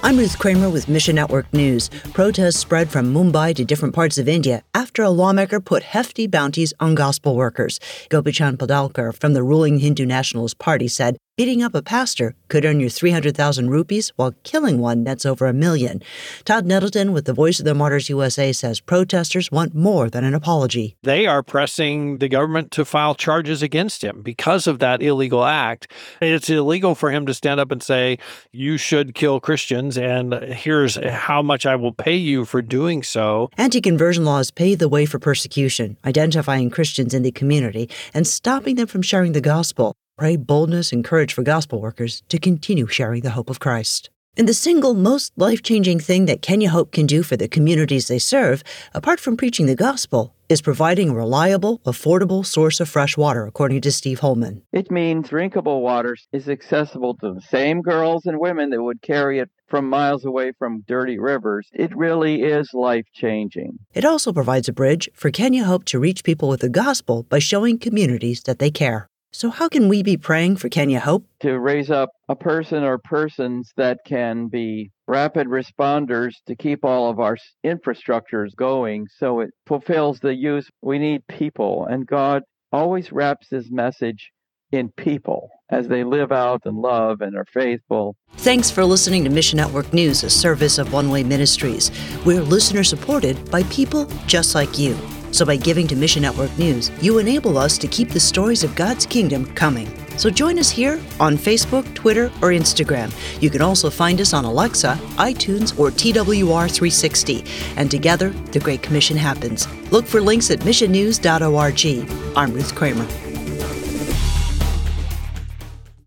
I'm Ruth Kramer with Mission Network News. Protests spread from Mumbai to different parts of India after a lawmaker put hefty bounties on gospel workers. Gopi Chand Padalkar from the ruling Hindu Nationalist Party said beating up a pastor could earn you 300,000 rupees, while killing one nets over $1 million. Todd Nettleton with the Voice of the Martyrs USA says protesters want more than an apology. They are pressing the government to file charges against him because of that illegal act. It's illegal for him to stand up and say, you should kill Christians, and here's how much I will pay you for doing so. Anti-conversion laws pave the way for persecution, identifying Christians in the community and stopping them from sharing the gospel. Pray boldness and courage for gospel workers to continue sharing the hope of Christ. And the single most life-changing thing that Kenya Hope can do for the communities they serve, apart from preaching the gospel, is providing a reliable, affordable source of fresh water, according to Steve Holman. It means drinkable water is accessible to the same girls and women that would carry it from miles away from dirty rivers. It really is life-changing. It also provides a bridge for Kenya Hope to reach people with the gospel by showing communities that they care. So how can we be praying for Kenya Hope? To raise up a person or persons that can be rapid responders to keep all of our infrastructures going so it fulfills the use. We need people, and God always wraps his message in people as they live out and love and are faithful. Thanks for listening to Mission Network News, a service of One Way Ministries. We're listener-supported by people just like you. So by giving to Mission Network News, you enable us to keep the stories of God's kingdom coming. So join us here on Facebook, Twitter, or Instagram. You can also find us on Alexa, iTunes, or TWR360. And together, the Great Commission happens. Look for links at missionnews.org. I'm Ruth Kramer.